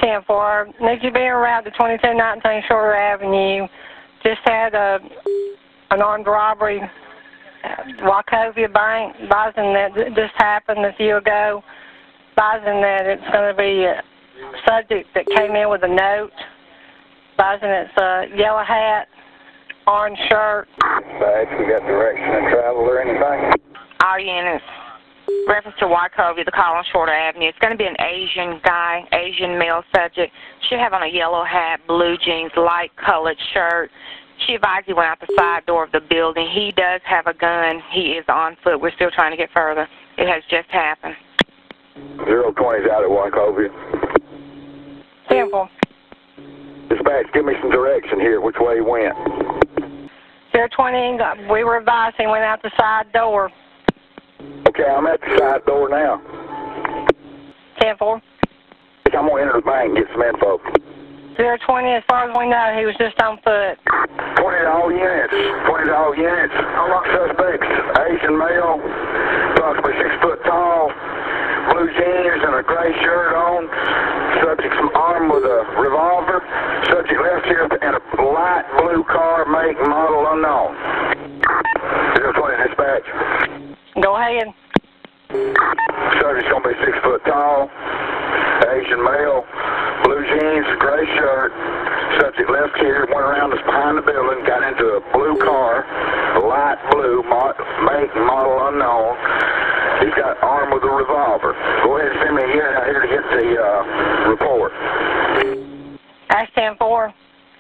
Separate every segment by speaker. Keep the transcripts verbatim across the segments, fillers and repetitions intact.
Speaker 1: ten four, need you be around the twenty-two nineteen Shorter Avenue. Just had a an armed robbery at Wachovia Bank, advising that this happened a few ago, advising that it's going to be a subject that came in with a note, advising it's a yellow hat, orange shirt.
Speaker 2: Bags, we got direction and travel or anything?
Speaker 3: All units. Reference to Wachovia, the call on Shorter Avenue. It's going to be an Asian guy, Asian male subject. Should have on a yellow hat, blue jeans, light colored shirt. She advised he went out the side door of the building. He does have a gun. He is on foot. We're still trying to get further. It has just happened.
Speaker 2: zero twenty's out at Wachovia.
Speaker 1: ten four.
Speaker 2: Dispatch, give me some direction here, which way he went.
Speaker 1: zero twenty, we were advised he went out the side door.
Speaker 2: Okay, I'm at the side door now.
Speaker 1: ten four.
Speaker 2: I'm going to enter the bank and get some info.
Speaker 1: zero twenty, as far as we know, he was just on foot.
Speaker 2: twenty to all units. twenty to all units. Suspects, Asian male, approximately six foot tall, blue jeans and a gray shirt on. Subject's armed with a revolver. Subject left here in a light blue car, make and model unknown. zero twenty dispatch.
Speaker 1: Go ahead.
Speaker 2: Subject's going to be six foot tall, Asian male, blue jeans, gray shirt. Subject left here, went around us behind the building, got into a blue car, a light blue, make and model unknown. He's got armed with a revolver. Go ahead and send me a unit out here to get the uh, report.
Speaker 1: That's ten four.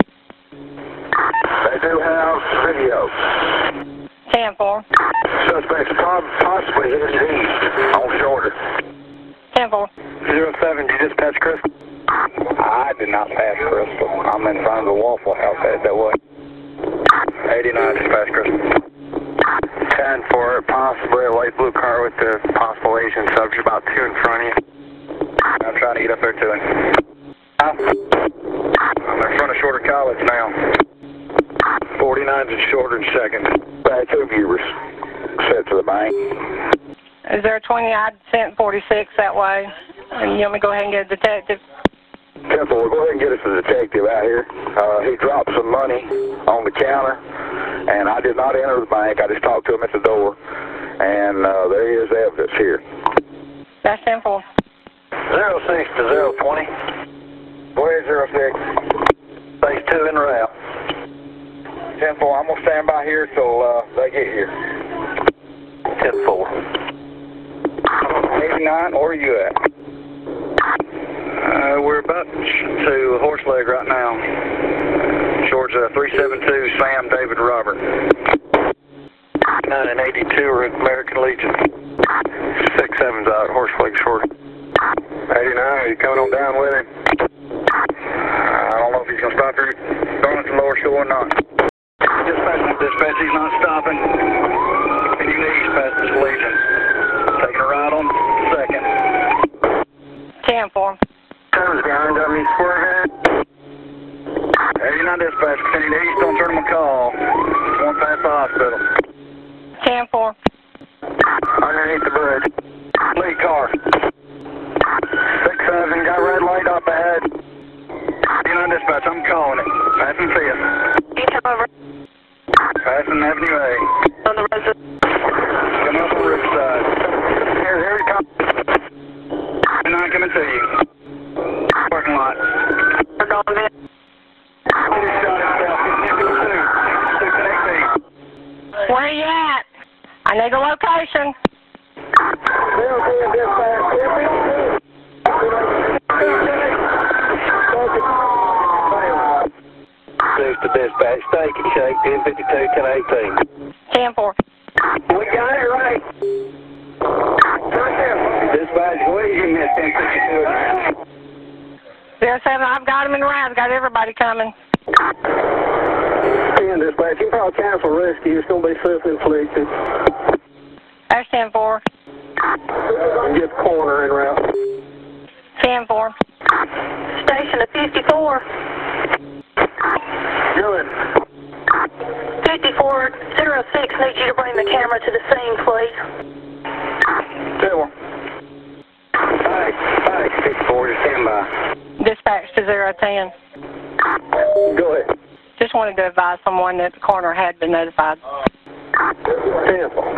Speaker 2: They do have video.
Speaker 1: ten four.
Speaker 2: Suspects possibly headed east on Shorter.
Speaker 1: ten four.
Speaker 2: zero seven, did you dispatch Crystal? I did not pass Crystal. I'm in front of the Waffle House. Head that way. eighty-nine, dispatch Crystal. ten four, possibly a light blue car with the possible Asian subject about two in front of you. I'm trying to get up there to him. I'm in front of Shorter College now. forty-nine's and Shorter in second. Back two viewers set to the bank.
Speaker 1: zero twenty, I sent forty-six that way. And you want me to go ahead and get a detective?
Speaker 2: ten four, go ahead and get us a detective out here. Uh, he dropped some money on the counter, and I did not enter the bank. I just talked to him at the door, and uh, there is evidence here.
Speaker 1: That's ten four.
Speaker 2: zero six to zero twenty. Go ahead, zero six. Phase two en route. ten four, I'm going to stand by here till uh, they get here. ten four. eighty-nine, where are you at? Uh, we're about to Horseleg right now. Short's uh, three seven two, Sam David Robert. nine and eighty-two are at American Legion. six seven's out at Horseleg Short. eighty-nine, are you coming on down with him? Uh, I don't know if he's going to stop here going to Lower Shore or not. Dispatch, dispatch, he's not stopping. And you need past this Legion. Taking a ride on second.
Speaker 1: ten four.
Speaker 2: Time's behind W square head. eighty-nine dispatch, continue east on Tournament call. One past the hospital.
Speaker 1: ten four.
Speaker 2: Underneath the bridge. Lead car. six seven, got red light up ahead. eighty-nine dispatch, I'm calling it. Passing fifth.
Speaker 3: East over.
Speaker 2: Passing Avenue A.
Speaker 3: On the resident.
Speaker 2: Coming up on the riverside. Here, here he comes. eighty-nine coming to you. Parking lot.
Speaker 3: We're going in.
Speaker 1: Where you at? I need a location.
Speaker 2: News to dispatch, Steak and Shake, ten fifty-two, ten eighteen.
Speaker 1: ten four.
Speaker 2: We got it right. Dispatch, what did you miss, ten fifty-two?
Speaker 1: zero seven, I've got him in the round. Got everybody coming.
Speaker 2: ten dispatch, you probably cancel rescue. It's going to be self-inflicted.
Speaker 1: That's ten four.
Speaker 2: Get corner en route.
Speaker 1: ten four.
Speaker 3: Station at fifty-four.
Speaker 2: Good.
Speaker 3: fifty-four zero six needs you to bring the camera to the scene, please.
Speaker 2: Two. All right, all right, fifty-four, just stand by.
Speaker 1: Dispatch. dispatch to zero ten.
Speaker 2: Go ahead.
Speaker 1: Just wanted to advise someone that the coroner had been notified.
Speaker 2: Beautiful.